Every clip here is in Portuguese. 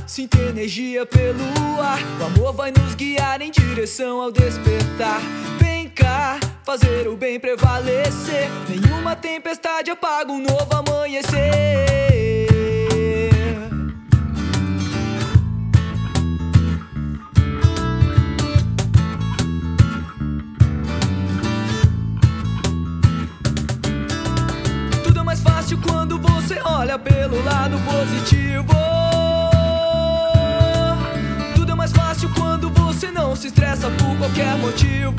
sinta energia pelo ar. O amor vai nos guiar em direção ao despertar. Vem cá, fazer o bem prevalecer. Nenhuma tempestade apaga um novo amanhecer. Tudo é mais fácil quando você olha pelo lado positivo. Tudo é mais fácil quando você não se estressa por qualquer motivo.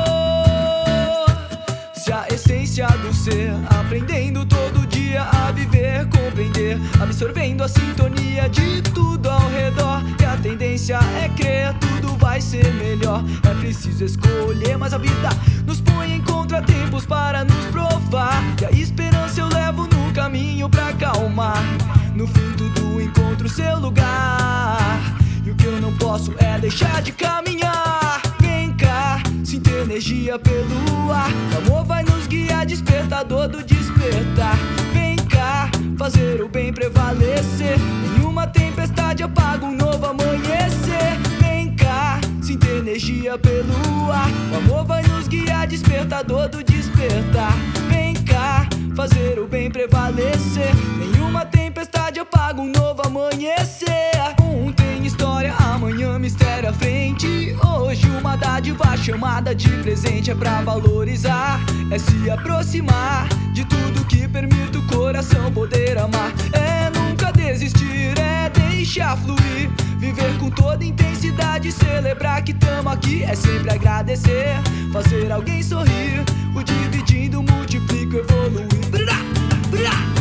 Se a essência do ser, aprendendo todo dia a viver, compreender, absorvendo a sintonia de tudo ao redor. E a tendência é crer, tudo vai ser melhor. É preciso escolher, mas a vida nos põe em contratempos para nos provar. E a esperança eu levo no caminho pra acalmar. No fim tudo encontra o seu lugar. E o que eu não posso é deixar de caminhar. Vem cá, sinta energia pelo ar. O amor vai nos guiar, despertador do despertar. Vem cá, fazer o bem prevalecer. Nenhuma tempestade apaga um novo amanhecer. Vem cá, sinta energia pelo ar. O amor vai nos guiar, despertador do despertar. Vem cá, fazer o bem prevalecer. Nenhuma tempestade apaga um novo amanhecer. Ontem história, amanhã mistério à frente. Hoje uma dádiva chamada de presente. É pra valorizar, é se aproximar de tudo que permite o coração poder amar. É nunca desistir, é deixar fluir. Viver com toda intensidade, celebrar que tamo aqui. É sempre agradecer, fazer alguém sorrir. O dividindo multiplica, evoluir. Brá, brá.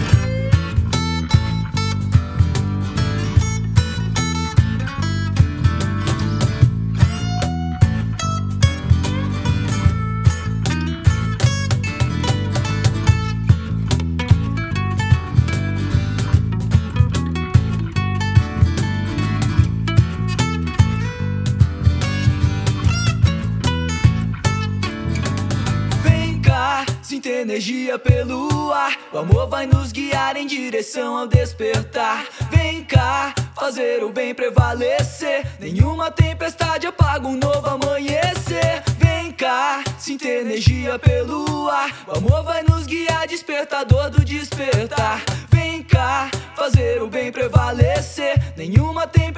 Sinta energia pelo ar. O amor vai nos guiar em direção ao despertar. Vem cá, fazer o bem prevalecer. Nenhuma tempestade apaga um novo amanhecer. Vem cá, sinta energia pelo ar. O amor vai nos guiar, despertador do despertar. Vem cá, fazer o bem prevalecer. Nenhuma tempestade